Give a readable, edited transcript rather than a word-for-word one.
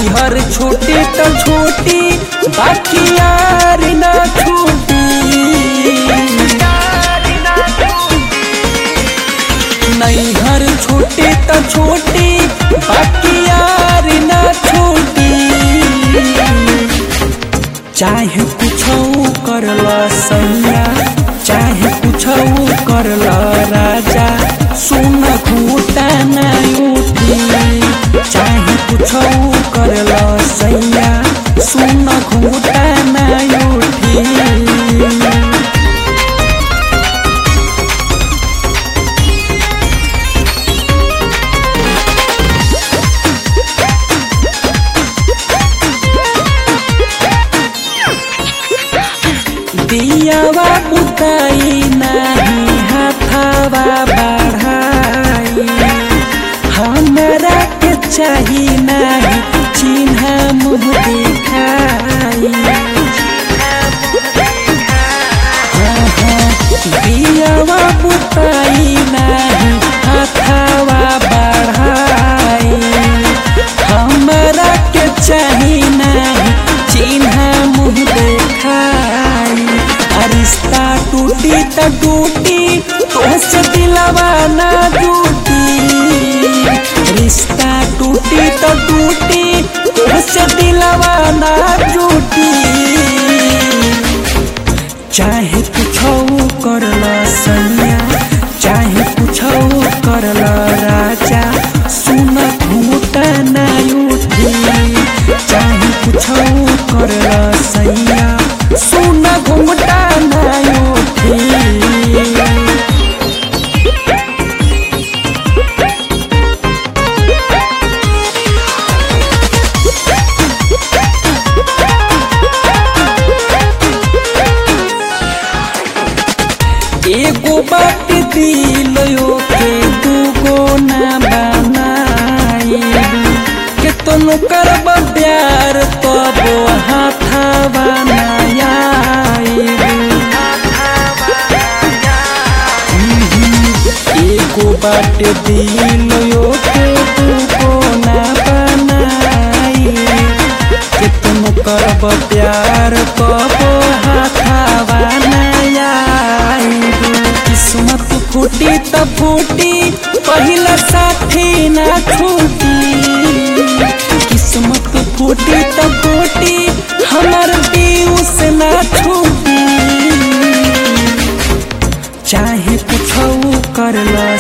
नैहर छोटी तो छोटी बाकी यार ना छूटी। नैहर छोटी तो छोटी बाकी यार ना छूटी। चाहे कुछो करला सैया चाहे कुछो करला राजा सुन घूटा ना उठी। चाहे कुछो करला सैया सुन घूटा ना उठी। दियावा बुताई नहीं हाथावा बढ़ाई। हमरा के चाही नहीं चिन्ह मुँह दिखाई। दियावा बुताई नहीं हाथावा बढ़ाई। हमरा के चाही नहीं चिन्ह मुँह दिखाई। रिश्ता टूटी तो टूटी तोहसे दिलवा ना टूटी। रिश्ता टूटी तो टूटी तोहसे दिलवा ना टूटी। चाहे कुछो करला सैया चाहे कुछो करला राजा सुन घूटा ना उठी। चाहे कुछो करला सैया सुन घूटा ना उठी। एगो बात दिलो के दूगो ना बनाई। के तुम करब प्यार तब हाथावा ना आई। एगो बात दिलो के दूगो ना बनाई। के तुम करब प्यार तब हाथावा ना आई। किस्मत फूटी त फूटी पहिला साथी ना छूटी। किस्मत फूटी त फूटी हमर दिल से ना छूटी। चाहे कुछो करला